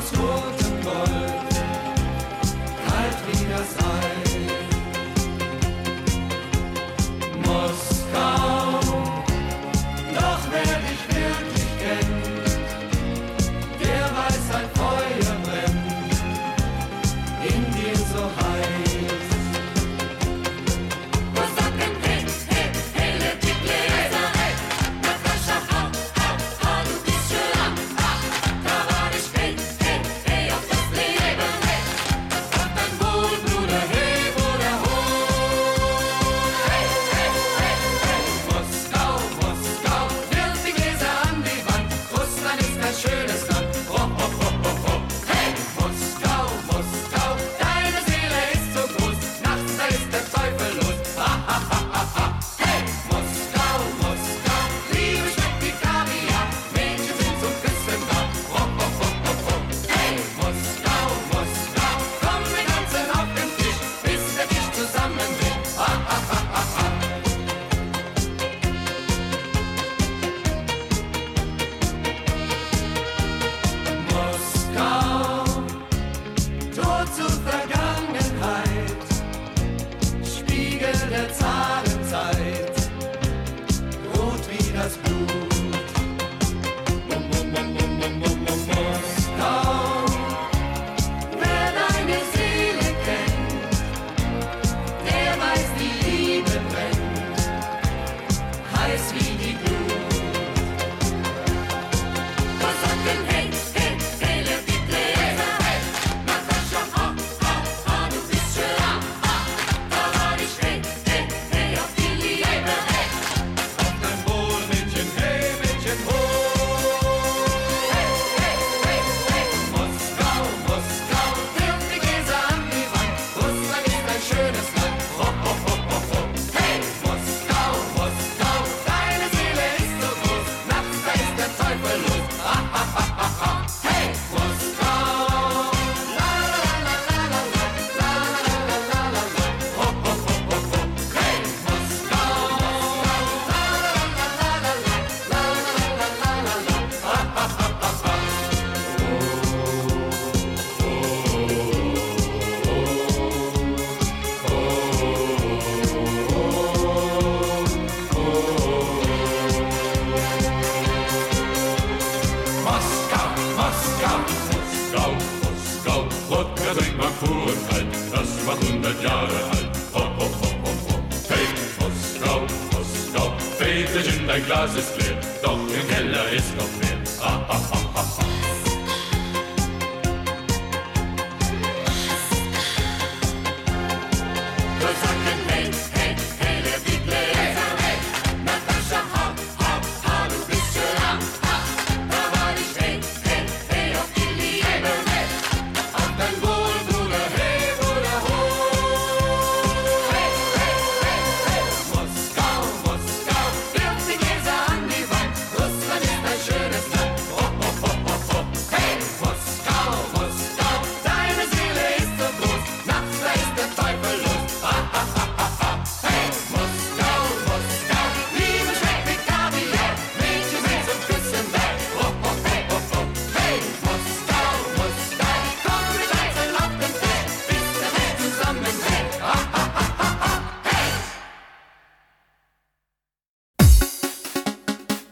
aus rotem Gold, kalt wie das Eis. Moskau, doch wer dich wirklich kennt, der weiß, ein Feuer brennt in dir so heiß. Schönes Land, ho, ho, ho, ho, ho. Hey, Moskau, Moskau, deine Seele ist so groß, nachts da ist der Teufel los, ha, ha, ha, ha, ha. Hey, Moskau, Moskau, Liebe schmeckt wie Kaviar, Mädchen sind zum Küssen da, ho, ho, ho, ho, ho. Hey, Moskau, Moskau, komm, wir tanzen auf dem Tisch, bis der Tisch zusammenbricht, ha, ha, ha, ha, ha. Zur Vergangenheit, Spiegel der Zarenzeit, rot wie das Blut. Moskau, wer deine Seele kennt, der weiß, die Liebe brennt, heiß wie die Glut. Was sagt denn hey, hey, hey, lebt die Bläser, hey, Natascha, ha, ha, ha, du bist schön, ha, ha, da war ich, hey, hey, hey, auf die Liebe, hey, auf dein Wohl, Mädchen, hey, Mädchen, ho, hey, hey, hey, hey, Moskau, Moskau, wirf die Gläser an die Wand, Russland ist ein schönes Land, ho, ho, ho, ho, ho, hey, Moskau, Moskau, deine Seele ist so groß, nachts da ist der Teufel los, ha, ha, ha, ha, ha, hey, Moskau, la, la, la, la, la, la, la, la, la, la, la, la, ho, ho, ho, ho, ho, hey, Moskau, la, la, la, la, la, la, la, la, la, la, la, la, ha, ha, ha, ha, ha. Moskau, Moskau, Moskau, Moskau, Wodka trink mal pur und kalt, das war 100 Jahre alt. Ho, ho, ho, ho, ho. Hey, Moskau, Moskau, Väterchen, dein Glas ist leer, doch im Keller ist noch mehr. Ha, ha, ha, ha, ha.